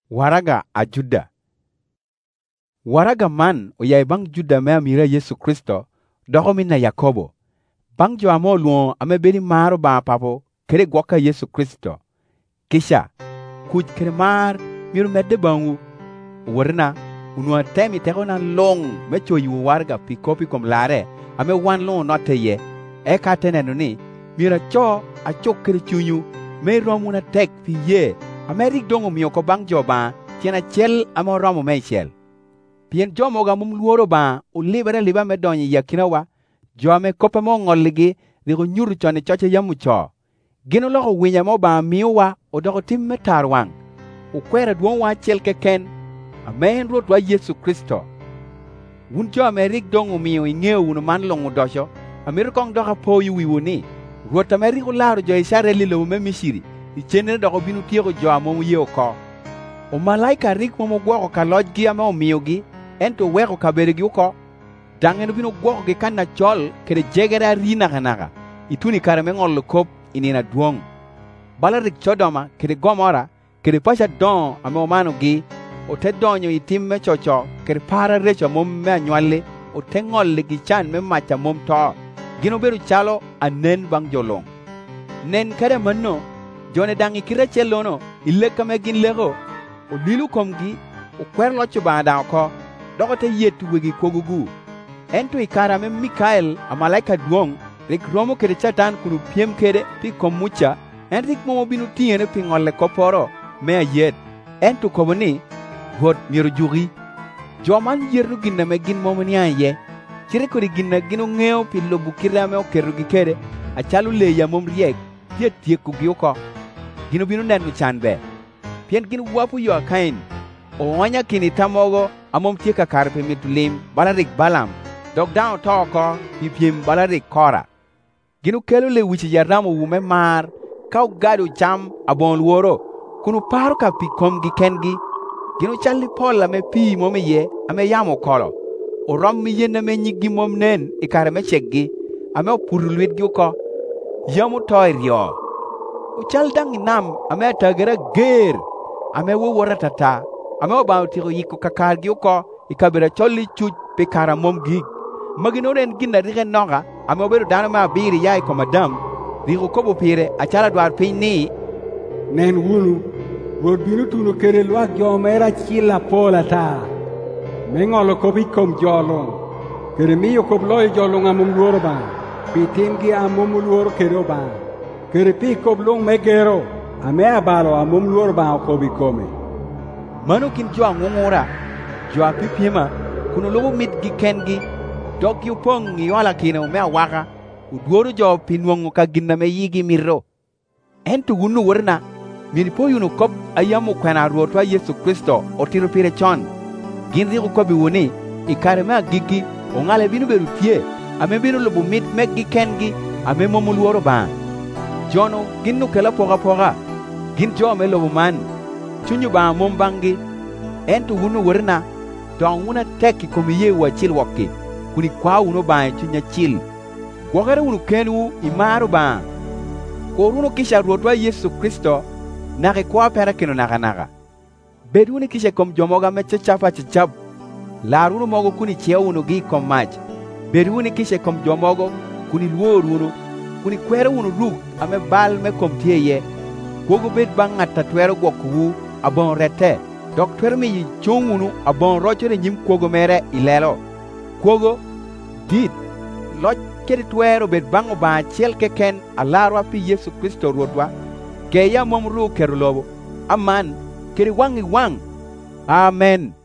Waraga a Juda. Waraga man oyai bang Juda me amira Yesu Kristo dogo min na Yakobo. Bang jo amo luon ame beni maro ba papo kere gwoka Yesu Kristo. Kisha kuj kere mar miru medde bangu. Warna unua temi teko na long me cho yu warga pikopi kom lare ame wan long note ye. Eka tenenu ni mira cho a chok kere chunyu me romu na tek pi ye. Amerik dongo miyo ko bang jo ba tiena chel amo romu me chel. Pien jo moga mum luoro ba u liba me donyi yakina wa jo ame kopa mo ngoligi rigo nyuru chone choche yamu cho. Gino loko winya mo ba miyo wa o doko tim me tarwang. U kwera duon wa chel keken amen rot wa Yesu Kristo. Wun jo Amerik dongo miyo ingeo unu man longu dosho Amerikong doka po yu wiwuni. Rot Ameriko laro jo isare lilo me mishiri. Ichene doko binu tiego jo amomu yeo ko. O malaika rik momo gwako ka loj gi ame o miyo gi, ento weko ka bere gi uko. Dangenu binu gwako gi kan na chol, kere jegera rina kanaka. Ituni kare mengol lukop inina duong. Bala rik chodoma, kere gomora, kere pasha don ame o manu gi, o te donyo itim me chocho, kere para recho mom me anywale, o te ngol ligi chan me macha mom to. Gino beru chalo anen bang jolong. Nen kare manno, jone dangi kira chelono, ileka me gin lego, o lilu komgi, o kwer locho banda ko, doko te yetu wegi kogugu. Ento ikara me Mikael, a malaika duong, rik romo kere chatan kuru piem kere pi komucha, en rik momo binu tiene pi ngole koporo, me a yet. Ento komoni, hot miru juri. Joman yeru ginna me gin momo niye, chire kuri ginna ginu ngeo pi lobu kira me o keru gikere, a chalu le ya mom riek, pia tieku gioko. Gino binu nenu chanbe. Pien ginu wapu yo akain. O wanya kini tamogo amom tieka karpe mitulim balarik balam. Dog down toko pipim balarik kora. Ginu kelu le wichi yaramu wume mar. Kau gadu cham abon luoro. Kunu paru ka pikom gi kengi. Ginu chali pola me pi mome ye ame yamo kolo. O rom mi yena me nyigi mom nen ikare me cheggi. Ame o puruluit gi uko. Yamu toy rio. Uchal dang nam ame tagara ger ame wo waratata ame o tiro yiko kakar gi uko ikabira cholli chuj pe kara mom gi maginoren ginna rigen noga ame oberu dano ma biri yai ko madam rigo kobo pire achala dwar pini nen wunu rod binu tunu kere lwak jo mera chila pola ta mengolo kobi kom jolong kere miyo kob loy jolong amum luoro ba pitim gi amum luoro kero ba kere pi kob long megero ame abalo amum luoro ba kobi kome manu kin jo ngongora jo apipima kuno lobo mit gi kengi dog yu pong yola kino me awaka uduoro jo pinwongo ka ginna me yigi mirro entu gunu warna mini po yunu kop ayamu kwena ruotwa Yesu Kristo otiro pire chon gin rigo kobi woni ikare me gigi o ngale binu beru tie ame binu lobo mit me gi kengi ame momu luoro ba jono ginnu kela poga gin jo me lobo man chunyu ba mom bangi entu gunu warna don una teki komiye wa chil wakki kuni kwa uno ba chunya chil gwagare unu kenu imaru ba koruno kisha ruotwa Yesu Kristo nake kwa pera kino naga beduni kisha kom jomoga me chachap laruno mogo kuni cheo uno gi kom mach beduni kisha kom jomogo kuni luoruno kuni kwere unu ruk ame bal me kom tieye kogo bed banga tatwero gwoku abon rete dok twer mi chungunu abon rochore nyim kogo mere ilelo kogo dit loj kedi twero bed bango ba chel keken alarwa pi Yesu Kristo rodwa ke ya mom ru kerulobo aman kedi wangi wang amen.